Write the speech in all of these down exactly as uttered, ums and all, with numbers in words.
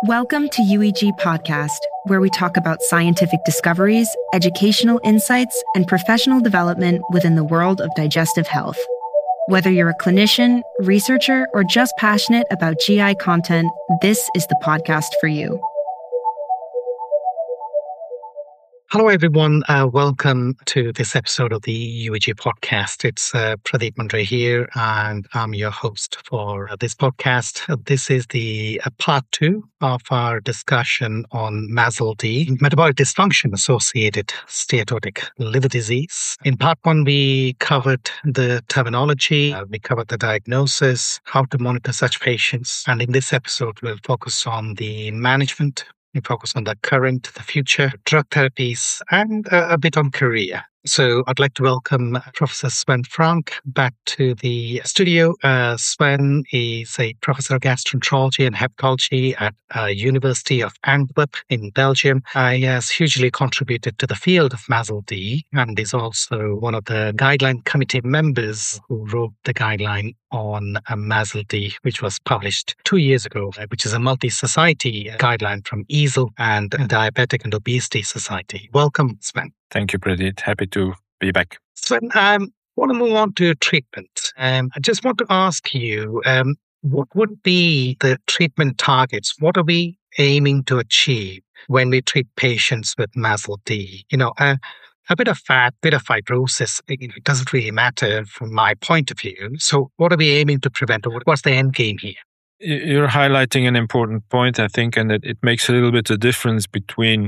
Welcome to U E G Podcast, where we talk about scientific discoveries, educational insights, and professional development within the world of digestive health. Whether you're a clinician, researcher, or just passionate about G I content, this is the podcast for you. Hello, everyone. Uh, welcome to this episode of the U E G podcast. It's uh, Pradeep Mandre here, and I'm your host for uh, this podcast. Uh, this is the uh, part two of our discussion on M A S L D, metabolic dysfunction associated steatotic liver disease. In part one, we covered the terminology, uh, we covered the diagnosis, how to monitor such patients, and in this episode, we'll focus on the management. We focus on the current, the future, drug therapies, and uh, a bit on career. So I'd like to welcome Professor Sven Frank back to the studio. Uh, Sven is a professor of gastroenterology and hepatology at uh, University of Antwerp in Belgium. Uh, he has hugely contributed to the field of M A S L D and is also one of the guideline committee members who wrote the guideline on M A S L D, which was published two years ago, which is a multi-society guideline from E A S L and Diabetic and Obesity Society. Welcome, Sven. Thank you, Pradeep. Happy to be back. Sven, I um, want to move on to treatment. Um, I just want to ask you, um, what would be the treatment targets? What are we aiming to achieve when we treat patients with M A S L D? You know, uh, a bit of fat, a bit of fibrosis, it doesn't really matter from my point of view. So what are we aiming to prevent? Or what's the end game here? You're highlighting an important point, I think, and it, it makes a little bit of difference between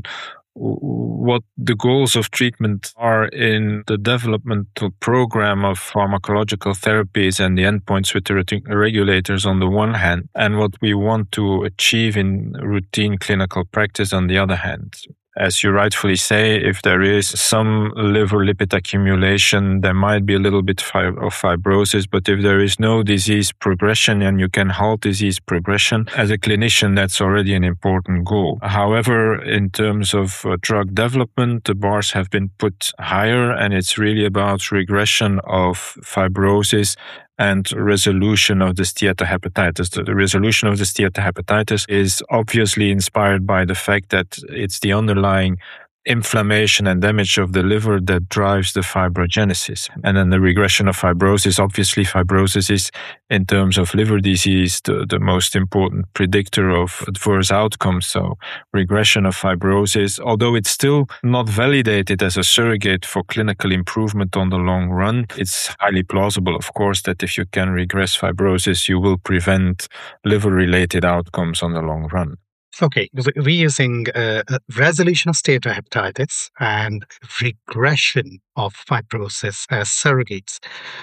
what the goals of treatment are in the developmental program of pharmacological therapies and the endpoints with the regulators on the one hand, and what we want to achieve in routine clinical practice on the other hand. As you rightfully say, if there is some liver lipid accumulation, there might be a little bit of fibrosis, but if there is no disease progression and you can halt disease progression, as a clinician, that's already an important goal. However, in terms of uh, drug development, the bars have been put higher, and it's really about regression of fibrosis and resolution of the steatohepatitis. The resolution of the steatohepatitis is obviously inspired by the fact that it's the underlying inflammation and damage of the liver that drives the fibrogenesis. And then the regression of fibrosis, obviously fibrosis is, in terms of liver disease, the, the most important predictor of adverse outcomes. So regression of fibrosis, although it's still not validated as a surrogate for clinical improvement on the long run, it's highly plausible, of course, that if you can regress fibrosis, you will prevent liver-related outcomes on the long run. Okay, we're using uh, resolution of steatohepatitis and regression of fibrosis as surrogates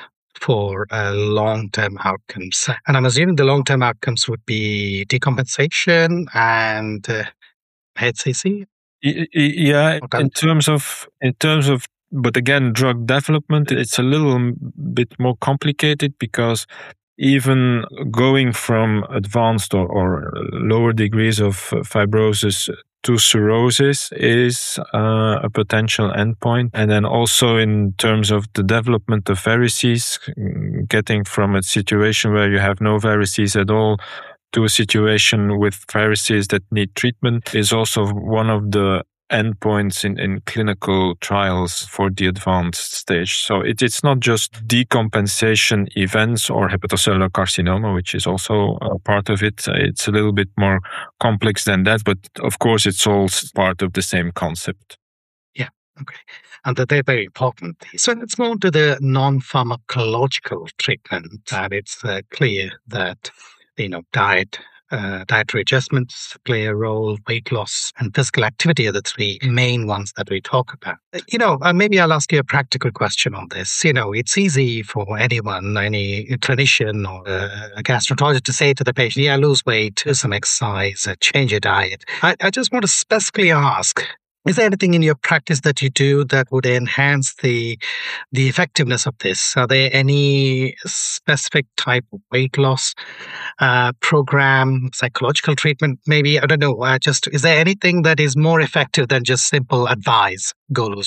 for uh, long-term outcomes. And I'm assuming the long-term outcomes would be decompensation and uh, H C C? Yeah, in terms of, in terms of, but again, drug development, it's a little bit more complicated because even going from advanced or, or lower degrees of fibrosis to cirrhosis is uh, a potential endpoint. And then also in terms of the development of varices, getting from a situation where you have no varices at all to a situation with varices that need treatment is also one of the endpoints in, in clinical trials for the advanced stage. So it, it's not just decompensation events or hepatocellular carcinoma, which is also a part of it. It's a little bit more complex than that, but of course it's all part of the same concept. Yeah, okay. And that they're very important. So let's move on to the non-pharmacological treatment. And it's uh, clear that, you know, diet, Uh, dietary adjustments play a role, weight loss and physical activity are the three main ones that we talk about. You know, uh, maybe I'll ask you a practical question on this. You know, it's easy for anyone, any clinician or uh, a gastroenterologist to say to the patient, yeah, lose weight, do some exercise, uh, change your diet. I, I just want to specifically ask, is there anything in your practice that you do that would enhance the the effectiveness of this? Are there any specific type of weight loss uh, program, psychological treatment, maybe? I don't know. Uh, just is there anything that is more effective than just simple advice, go lose weight?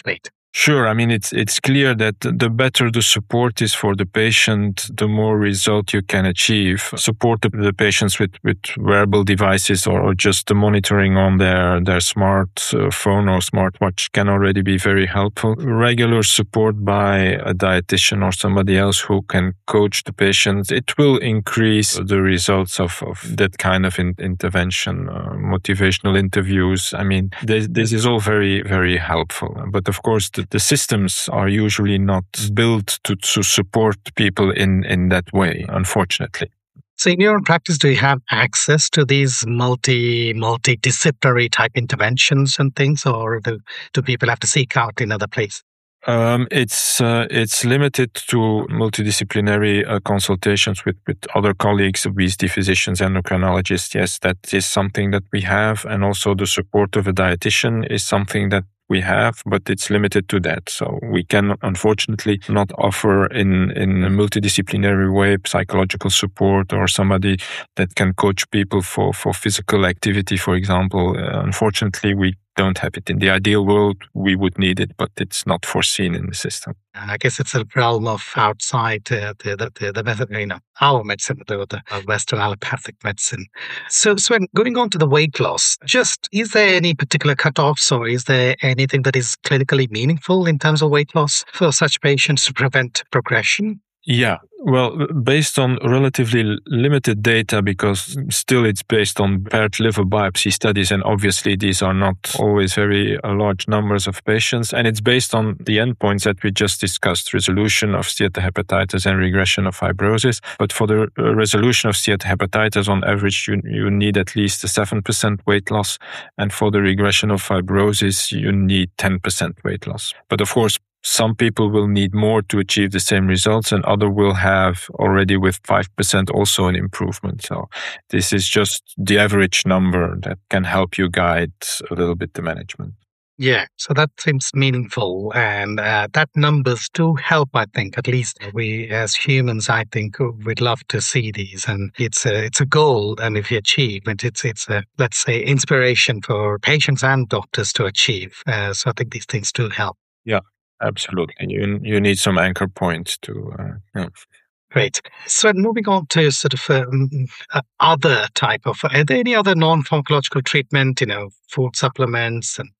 Sure. I mean, it's it's clear that the better the support is for the patient, the more result you can achieve. Support the, the patients with, with wearable devices or, or just the monitoring on their, their smart uh, phone or smartwatch can already be very helpful. Regular support by a dietitian or somebody else who can coach the patient, it will increase the results of, of that kind of in, intervention. Uh, motivational interviews. I mean, this, this is all very, very helpful. But of course, the The systems are usually not built to, to support people in, in that way, unfortunately. So in your own practice, do you have access to these multi, multidisciplinary type interventions and things, or do, do people have to seek out in other places? Um, it's uh, it's limited to multidisciplinary uh, consultations with, with other colleagues, obesity physicians, endocrinologists. Yes, that is something that we have. And also the support of a dietitian is something that we have, but it's limited to that. So we can unfortunately not offer in, in a multidisciplinary way psychological support or somebody that can coach people for, for physical activity, for example. Uh, unfortunately, we don't have it. In the ideal world, we would need it, but it's not foreseen in the system. And I guess it's a realm of outside uh, the, the, the, the method, you know, our medicine, the, the Western allopathic medicine. So, Sven, going on to the weight loss, just is there any particular cutoffs or is there anything that is clinically meaningful in terms of weight loss for such patients to prevent progression? Yeah, well, based on relatively limited data, because still it's based on paired liver biopsy studies, and obviously these are not always very uh, large numbers of patients, and it's based on the endpoints that we just discussed, resolution of steatohepatitis and regression of fibrosis. But for the uh, resolution of steatohepatitis, on average, you, you need at least a seven percent weight loss, and for the regression of fibrosis, you need ten percent weight loss. But of course, some people will need more to achieve the same results, and other will have already with five percent also an improvement. So this is just the average number that can help you guide a little bit the management. Yeah, so that seems meaningful, and uh, that numbers do help, I think. At least we as humans, I think, we'd love to see these, and it's a, it's a goal, and if you achieve it, it's, it's a, let's say, inspiration for patients and doctors to achieve. Uh, so I think these things do help. Yeah. Absolutely. You you need some anchor points to... Uh, yeah. Great. So moving on to sort of um, uh, other type of... Are there any other non-pharmacological treatment, you know, food supplements and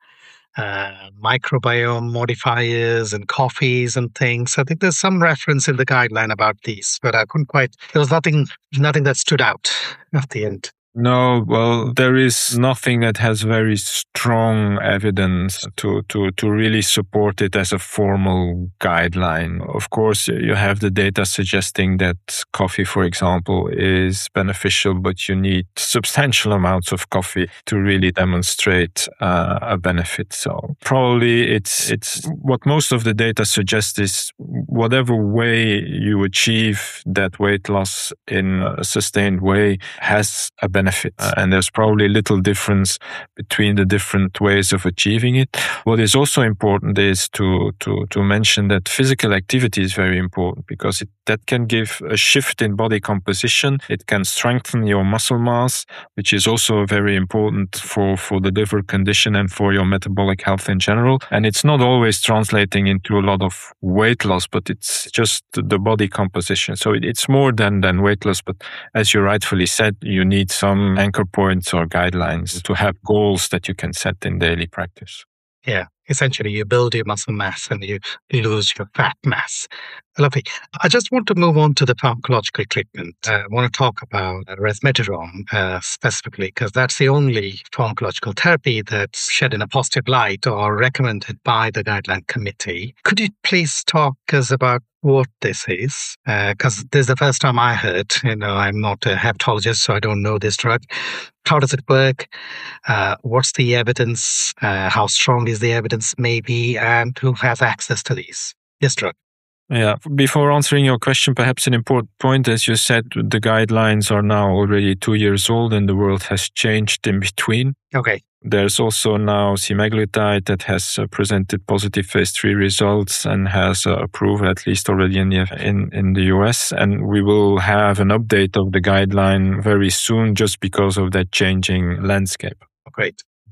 uh, microbiome modifiers and coffees and things? I think there's some reference in the guideline about these, but I couldn't quite... There was nothing, nothing that stood out at the end. No, well, there is nothing that has very strong evidence to, to, to really support it as a formal guideline. Of course, you have the data suggesting that coffee, for example, is beneficial, but you need substantial amounts of coffee to really demonstrate uh, a benefit. So probably it's, it's what most of the data suggests is whatever way you achieve that weight loss in a sustained way has a benefit. Uh, and there's probably little difference between the different ways of achieving it. What is also important is to to to mention that physical activity is very important, because it, that can give a shift in body composition. It can strengthen your muscle mass, which is also very important for, for the liver condition and for your metabolic health in general. And it's not always translating into a lot of weight loss, but it's just the body composition. So it, it's more than, than weight loss. But as you rightfully said, you need some anchor points or guidelines to have goals that you can set in daily practice. Yeah, essentially you build your muscle mass and you lose your fat mass. Lovely. I just want to move on to the pharmacological treatment. Uh, I want to talk about resmetirom uh, specifically, because that's the only pharmacological therapy that's shed in a positive light or recommended by the guideline committee. Could you please talk us about what this is? Because uh, this is the first time I heard. You know, I'm not a hepatologist, so I don't know this drug. How does it work? Uh, what's the evidence? Uh, how strong is the evidence maybe? And who has access to these? This drug. Yeah. Before answering your question, perhaps an important point, as you said, the guidelines are now already two years old and the world has changed in between. Okay. There's also now semaglutide that has uh, presented positive phase three results and has uh, approved at least already in the, in, in the U S. And we will have an update of the guideline very soon just because of that changing landscape. Great.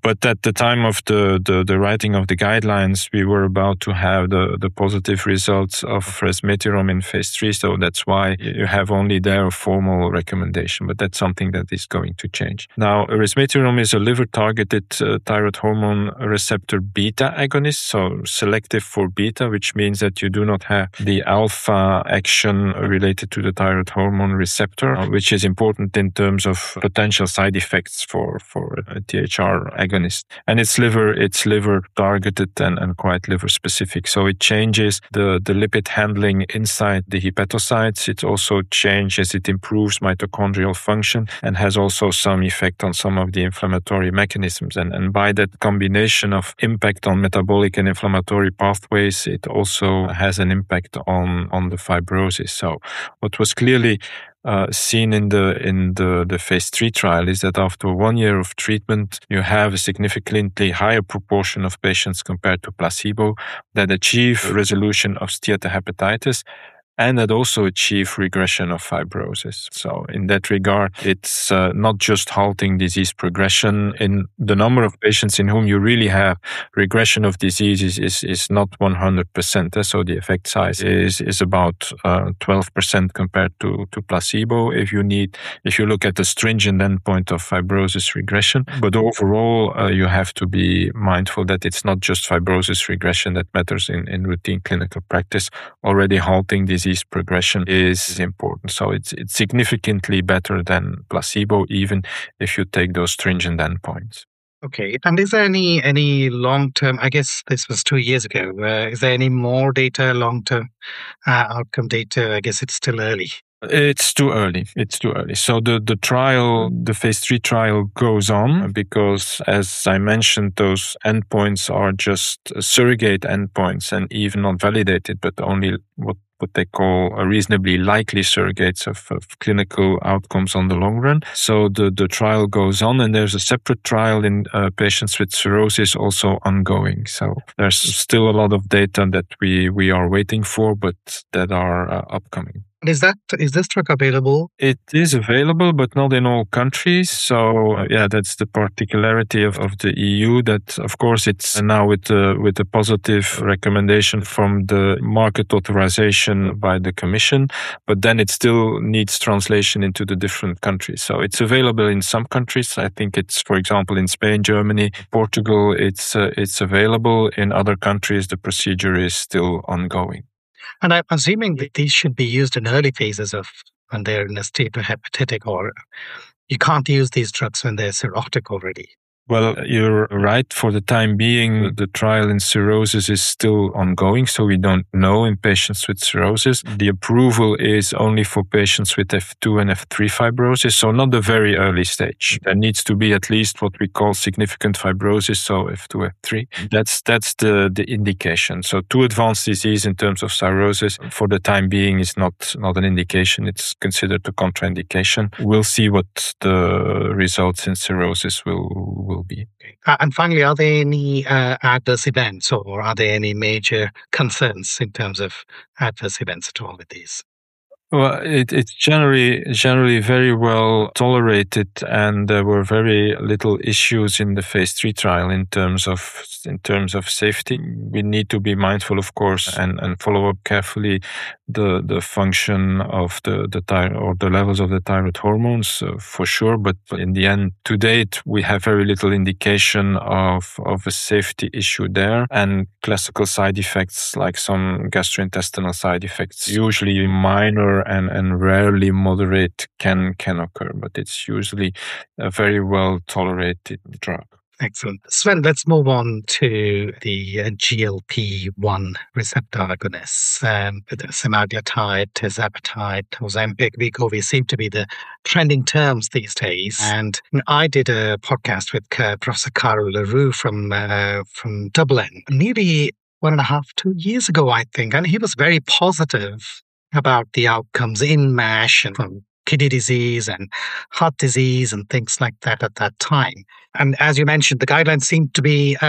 But at the time of the, the, the writing of the guidelines, we were about to have the, the positive results of resmetirom in phase three. So that's why you have only there a formal recommendation. But that's something that is going to change. Now, resmetirom is a liver-targeted uh, thyroid hormone receptor beta agonist, so selective for beta, which means that you do not have the alpha action related to the thyroid hormone receptor, which is important in terms of potential side effects for, for a T H R agonist. And it's liver, it's liver targeted and, and quite liver specific. So it changes the, the lipid handling inside the hepatocytes. It also changes, it improves mitochondrial function and has also some effect on some of the inflammatory mechanisms. And, and by that combination of impact on metabolic and inflammatory pathways, it also has an impact on, on the fibrosis. So what was clearly Uh, seen in the in the, the phase three trial is that after one year of treatment, you have a significantly higher proportion of patients compared to placebo that achieve resolution of steatohepatitis and that also achieve regression of fibrosis. So in that regard, it's uh, not just halting disease progression. In the number of patients in whom you really have regression of disease is, is, is not one hundred percent. So the effect size is, is about uh, twelve percent compared to, to placebo if you need, if you look at the stringent endpoint of fibrosis regression. But overall, uh, you have to be mindful that it's not just fibrosis regression that matters in, in routine clinical practice. Already halting disease disease progression is important. So it's it's significantly better than placebo, even if you take those stringent endpoints. Okay. And is there any any long-term, I guess this was two years ago, uh, is there any more data, long-term uh, outcome data? I guess it's still early. It's too early. It's too early. So the, the trial, the phase three trial goes on because, as I mentioned, those endpoints are just surrogate endpoints and even not validated, but only what, what they call a reasonably likely surrogates of, of clinical outcomes on the long run. So the, the trial goes on, and there's a separate trial in uh, patients with cirrhosis also ongoing. So there's still a lot of data that we, we are waiting for, but that are uh, upcoming. Is that is this drug available? It is available, but not in all countries. So uh, yeah, that's the particularity of, of the E U. That of course it's now with the with the positive recommendation from the market authorization by the Commission, but then it still needs translation into the different countries. So it's available in some countries. I think it's, for example, in Spain, Germany, Portugal. It's uh, it's available. In other countries, the procedure is still ongoing. And I'm assuming that these should be used in early phases of when they're in a steatohepatic, or you can't use these drugs when they're cirrhotic already. Well, you're right. For the time being, the trial in cirrhosis is still ongoing, so we don't know in patients with cirrhosis. The approval is only for patients with F two and F three fibrosis, so not the very early stage. There needs to be at least what we call significant fibrosis, so F two, F three. That's that's the, the indication. So too advanced disease in terms of cirrhosis for the time being is not, not an indication. It's considered a contraindication. We'll see what the results in cirrhosis will, will be. Uh, and finally, are there any uh, adverse events, or are there any major concerns in terms of adverse events at all with these? Well, it, it's generally generally very well tolerated, and there were very little issues in the phase three trial in terms of in terms of safety. We need to be mindful, of course, and, and follow up carefully the the function of the the thyroid or the levels of the thyroid hormones uh, for sure. But in the end, to date, we have very little indication of of a safety issue there, and classical side effects like some gastrointestinal side effects, usually minor and, and rarely moderate, can can occur, but it's usually a very well tolerated drug. Excellent. Sven, let's move on to the uh, G L P one receptor agonists. Um, semaglutide, tirzepatide, Ozempic, Wegovy seem to be the trending terms these days. And I did a podcast with uh, Professor Carl Leroux from uh, from Dublin, nearly one and a half, two years ago, I think, and he was very positive about the outcomes in MASH and from kidney disease and heart disease and things like that at that time. And as you mentioned, the guidelines seem to be um,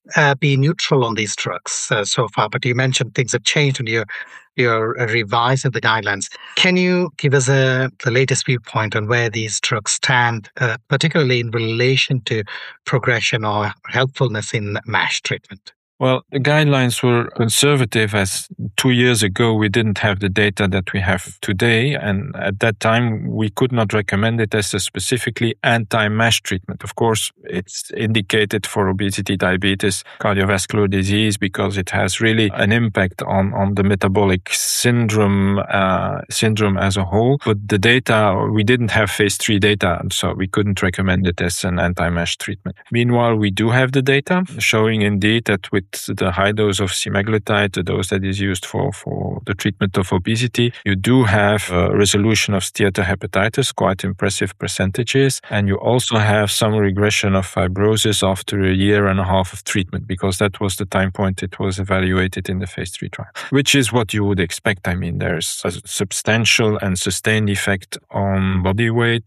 uh, be neutral on these drugs uh, so far, but you mentioned things have changed and you're, you're revising the guidelines. Can you give us a, the latest viewpoint on where these drugs stand, uh, particularly in relation to progression or helpfulness in MASH treatment? Well, the guidelines were conservative as two years ago we didn't have the data that we have today. And at that time, we could not recommend it as a specifically anti-MASH treatment. Of course, it's indicated for obesity, diabetes, cardiovascular disease, because it has really an impact on, on the metabolic syndrome, uh, syndrome as a whole. But the data, we didn't have phase three data, so we couldn't recommend it as an anti-MASH treatment. Meanwhile, we do have the data showing indeed that with the high dose of semaglutide, the dose that is used for, for the treatment of obesity, you do have a resolution of steatohepatitis, quite impressive percentages. And you also have some regression of fibrosis after a year and a half of treatment, because that was the time point it was evaluated in the phase three trial, which is what you would expect. I mean, there's a substantial and sustained effect on body weight,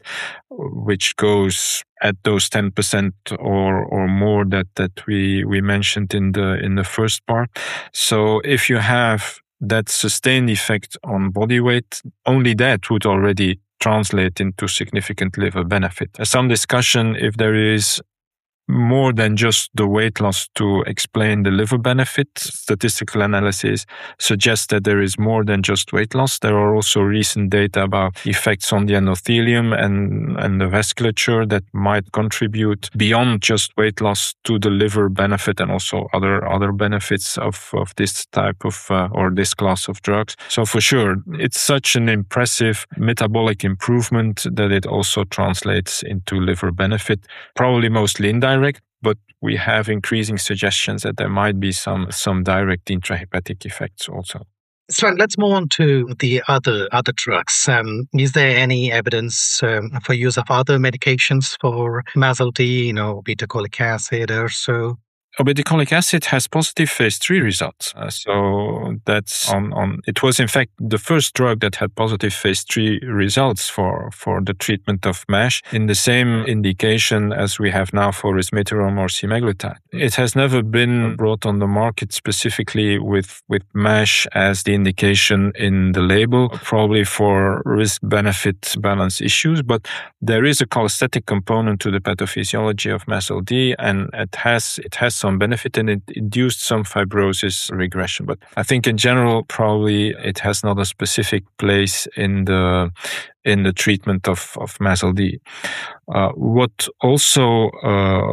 which goes at those ten percent or or more that that we we mentioned in the in the first part. So if you have that sustained effect on body weight, only that would already translate into significant liver benefit. There's some discussion if there is more than just the weight loss to explain the liver benefit. Statistical analysis suggests that there is more than just weight loss. There are also recent data about effects on the endothelium and, and the vasculature that might contribute beyond just weight loss to the liver benefit, and also other, other benefits of, of this type of, uh, or this class of drugs. So for sure, it's such an impressive metabolic improvement that it also translates into liver benefit, probably mostly indirect. But we have increasing suggestions that there might be some some direct intrahepatic effects also. So let's move on to the other other drugs. Um, is there any evidence um, for use of other medications for M A S L D, you know, obeticholic acid or so? Obeticholic acid has positive phase three results. Uh, so that's on, on, it was in fact the first drug that had positive phase three results for, for the treatment of MASH in the same indication as we have now for resmetirom or semaglutide. It has never been brought on the market specifically with, with MASH as the indication in the label, probably for risk-benefit balance issues, but there is a cholestatic component to the pathophysiology of M A S L D, and it has, it has some benefit, and it induced some fibrosis regression. But I think in general, probably it has not a specific place in the in the treatment of, of M A S L D. Uh, what also uh,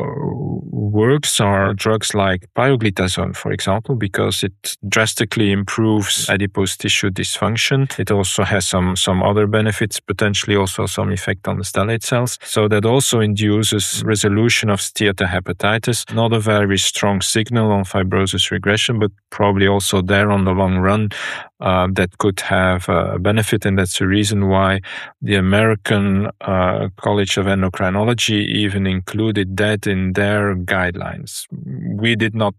works are drugs like pioglitazone, for example, because it drastically improves adipose tissue dysfunction. It also has some, some other benefits, potentially also some effect on the stellate cells. So that also induces resolution of steatohepatitis, not a very strong signal on fibrosis regression, but probably also there on the long run uh, that could have a benefit. And that's the reason why the American uh, College of Endocrinology even included that in their guidelines. We did not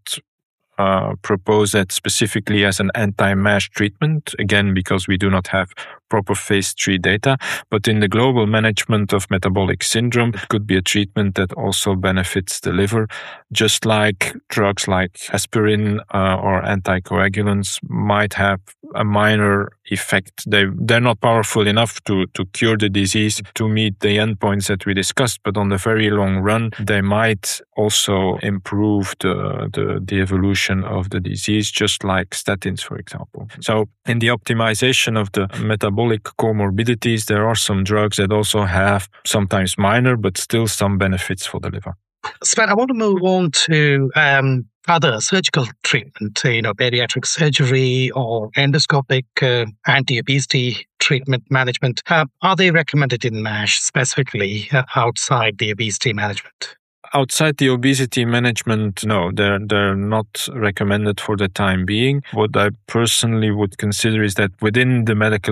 uh, propose that specifically as an anti-MASH treatment, again, because we do not have proper phase three data. But in the global management of metabolic syndrome, it could be a treatment that also benefits the liver, just like drugs like aspirin uh, or anticoagulants might have a minor effect. They, they're not powerful enough to, to cure the disease, to meet the endpoints that we discussed, but on the very long run, they might also improve the, the, the evolution of the disease, just like statins, for example. So in the optimization of the metabolic comorbidities, there are some drugs that also have sometimes minor, but still some benefits for the liver. Sven, I want to move on to um, other surgical treatment, you know, bariatric surgery or endoscopic uh, anti-obesity treatment management. Uh, are they recommended in MASH specifically uh, outside the obesity management? Outside the obesity management, no, they're, they're not recommended for the time being. What I personally would consider is that within the medical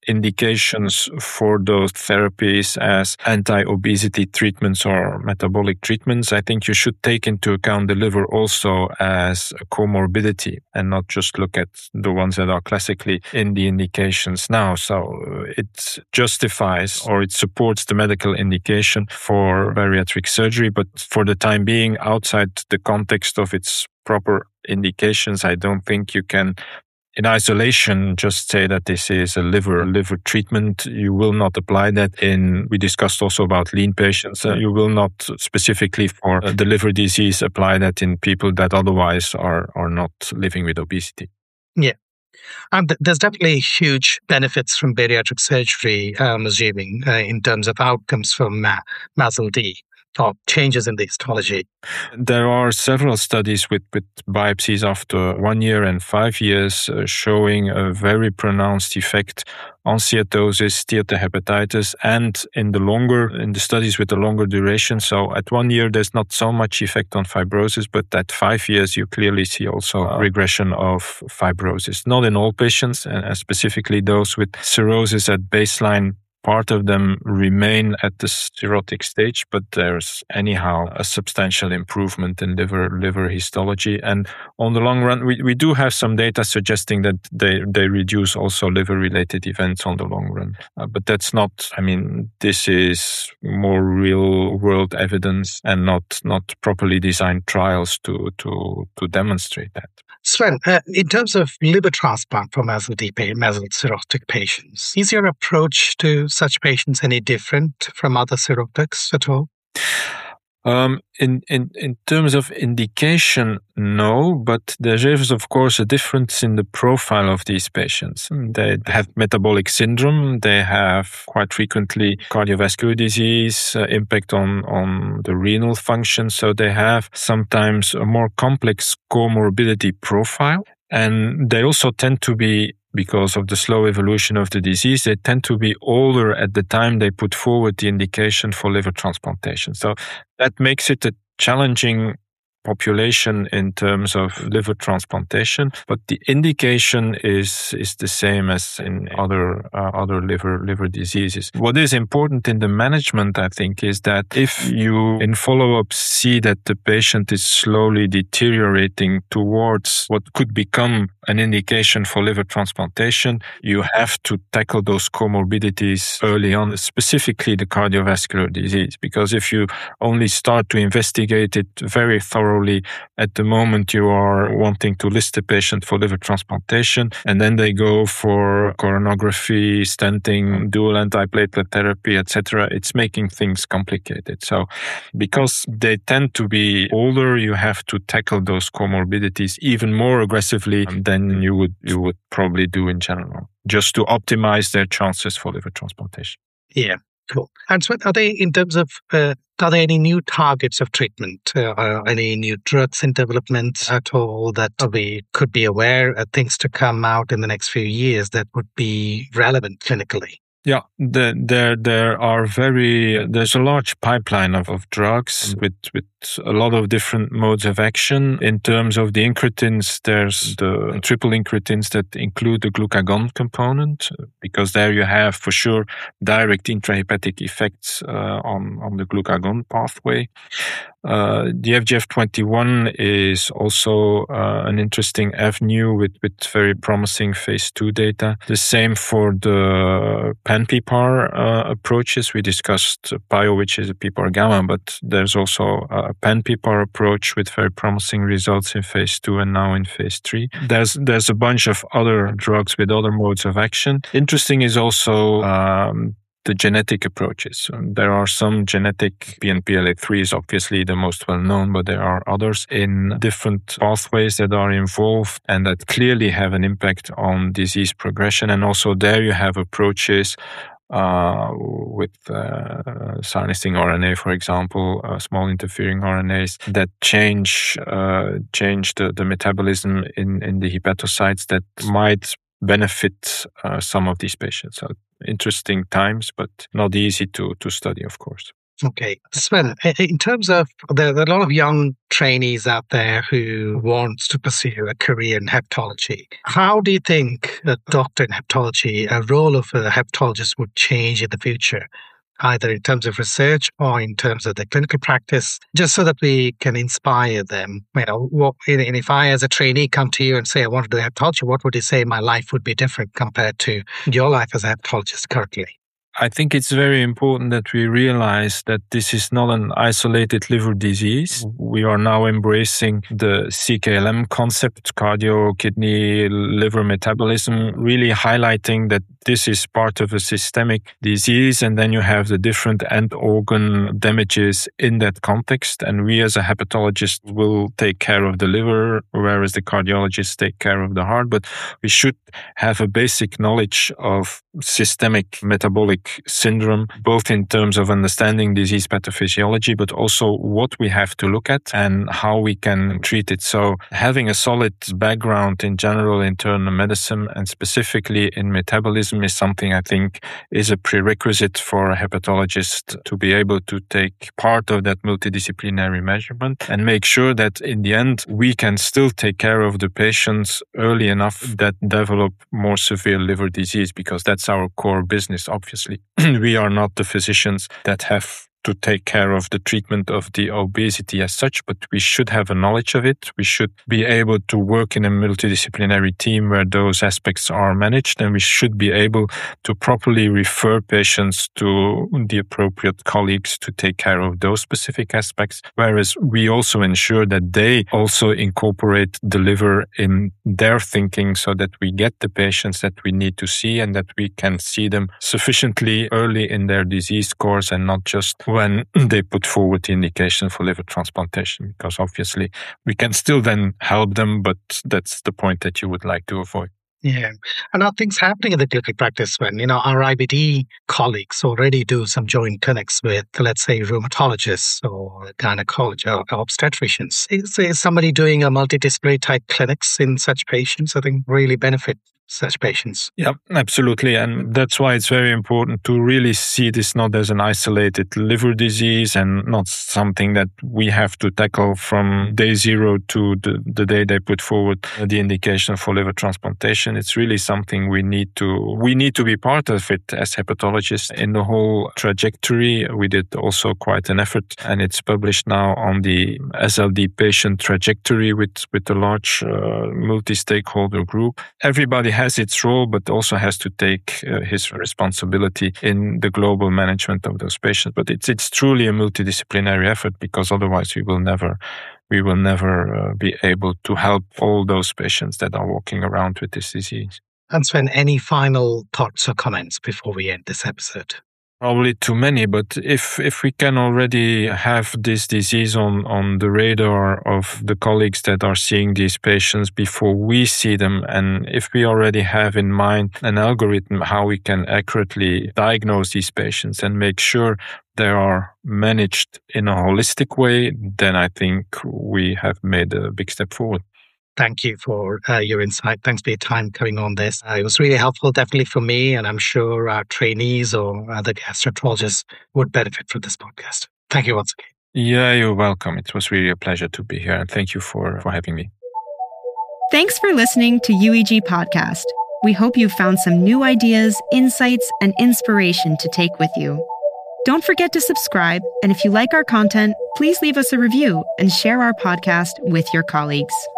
indications for those therapies as anti-obesity treatments or metabolic treatments, I think you should take into account the liver also as a comorbidity and not just look at the ones that are classically in the indications now. So it justifies or it supports the medical indication for bariatric surgery, but for the time being, outside the context of its proper indications, I don't think you can in isolation just say that this is a liver liver treatment. You will not apply that in, we discussed also about lean patients. Uh, you will not specifically for uh, the liver disease apply that in people that otherwise are, are not living with obesity. Yeah. And th- there's definitely huge benefits from bariatric surgery, I'm assuming, uh, in terms of outcomes from Ma- M A S L D. Or changes in the histology. There are several studies with, with biopsies after one year and five years uh, showing a very pronounced effect on steatosis, steatohepatitis, and in the longer, in the studies with the longer duration. So at one year, there's not so much effect on fibrosis, but at five years, you clearly see also a regression of fibrosis. Not in all patients, and specifically those with cirrhosis at baseline. Part of them remain at the cirrhotic stage, but there's anyhow a substantial improvement in liver liver histology. And on the long run, we, we do have some data suggesting that they, they reduce also liver-related events on the long run. Uh, but that's not, I mean, this is more real-world evidence and not not properly designed trials to to to demonstrate that. Sven, uh, in terms of liver transplant for M A S L D, M A S L cirrhotic patients, is your approach to such patients any different from other cirrhotics at all? Um, in, in, in terms of indication, no, but there is, of course, a difference in the profile of these patients. They have metabolic syndrome. They have quite frequently cardiovascular disease, uh, impact on, on the renal function. So they have sometimes a more complex comorbidity profile. And they also tend to be, because of the slow evolution of the disease, they tend to be older at the time they put forward the indication for liver transplantation. So that makes it a challenging population in terms of liver transplantation, but the indication is is the same as in other uh, other liver liver diseases. What is important in the management, I think, is that if you in follow-up see that the patient is slowly deteriorating towards what could become an indication for liver transplantation, you have to tackle those comorbidities early on, specifically the cardiovascular disease, because if you only start to investigate it very thoroughly at the moment you are wanting to list a patient for liver transplantation, and then they go for coronography, stenting, dual antiplatelet therapy, et cetera, it's making things complicated. So because they tend to be older, you have to tackle those comorbidities even more aggressively than you would you would probably do in general, just to optimize their chances for liver transplantation. Yeah. Cool. And so are they, in terms of, uh, are there any new targets of treatment? Uh, are any new drugs in development at all that we could be aware of, things to come out in the next few years that would be relevant clinically? Yeah, the, there there are very there's a large pipeline of, of drugs with with a lot of different modes of action. In terms of the incretins, there's the triple incretins that include the glucagon component, because there you have for sure direct intrahepatic effects uh, on on the glucagon pathway. Uh, the F G F twenty-one is also uh, an interesting avenue with, with very promising phase two data. The same for the pan-P P A R uh, approaches. We discussed P I O, which is a P P A R gamma, but there's also a pan-P P A R approach with very promising results in phase two and now in phase three. There's there's a bunch of other drugs with other modes of action. Interesting is also um, the genetic approaches. There are some genetic, P N P L A three is obviously the most well known, but there are others in different pathways that are involved and that clearly have an impact on disease progression. And also there you have approaches uh, with uh, silencing R N A, for example, uh, small interfering R N As that change uh, change the, the metabolism in, in the hepatocytes that might benefit uh, some of these patients. So interesting times, but not easy to, to study, of course. Okay. Sven, in terms of, there are a lot of young trainees out there who want to pursue a career in hepatology. How do you think a doctor in hepatology, a role of a hepatologist would change in the future, either in terms of research or in terms of the clinical practice, just so that we can inspire them? You know, what, and if I, as a trainee, come to you and say, I want to do hepatology, what would you say my life would be different compared to your life as a hepatologist currently? I think it's very important that we realize that this is not an isolated liver disease. We are now embracing the C K L M concept, cardio, kidney, liver metabolism, really highlighting that this is part of a systemic disease. And then you have the different end organ damages in that context. And we as a hepatologist will take care of the liver, whereas the cardiologists take care of the heart. But we should have a basic knowledge of systemic metabolic syndrome, both in terms of understanding disease pathophysiology, but also what we have to look at and how we can treat it. So having a solid background in general internal medicine and specifically in metabolism is something I think is a prerequisite for a hepatologist to be able to take part of that multidisciplinary measurement and make sure that in the end we can still take care of the patients early enough that develop more severe liver disease, because that's our core business, obviously. We are not the physicians that have to take care of the treatment of the obesity as such, but we should have a knowledge of it. We should be able to work in a multidisciplinary team where those aspects are managed, and we should be able to properly refer patients to the appropriate colleagues to take care of those specific aspects, whereas we also ensure that they also incorporate the liver in their thinking so that we get the patients that we need to see and that we can see them sufficiently early in their disease course and not just when they put forward the indication for liver transplantation, because obviously we can still then help them, but that's the point that you would like to avoid. Yeah. And are things happening in the clinical practice when, you know, our I B D colleagues already do some joint clinics with, let's say, rheumatologists or gynecologists or obstetricians? Is, is somebody doing a multidisciplinary type clinics in such patients? I think really benefit such patients. Yeah, absolutely. And that's why it's very important to really see this not as an isolated liver disease and not something that we have to tackle from day zero to the, the day they put forward the indication for liver transplantation. It's really something we need to, we need to be part of it as hepatologists in the whole trajectory. We did also quite an effort, and it's published now on the S L D patient trajectory with, with a large uh, multi-stakeholder group. Everybody has its role, but also has to take uh, his responsibility in the global management of those patients. But it's it's truly a multidisciplinary effort, because otherwise we will never we will never uh, be able to help all those patients that are walking around with this disease. And Sven, any final thoughts or comments before we end this episode? Probably too many, but if if we can already have this disease on, on the radar of the colleagues that are seeing these patients before we see them, and if we already have in mind an algorithm how we can accurately diagnose these patients and make sure they are managed in a holistic way, then I think we have made a big step forward. Thank you for uh, your insight. Thanks for your time coming on this. Uh, it was really helpful, definitely for me, and I'm sure our trainees or other gastroenterologists would benefit from this podcast. Thank you once again. Yeah, you're welcome. It was really a pleasure to be here, and thank you for, for having me. Thanks for listening to U E G Podcast. We hope you found some new ideas, insights, and inspiration to take with you. Don't forget to subscribe, and if you like our content, please leave us a review and share our podcast with your colleagues.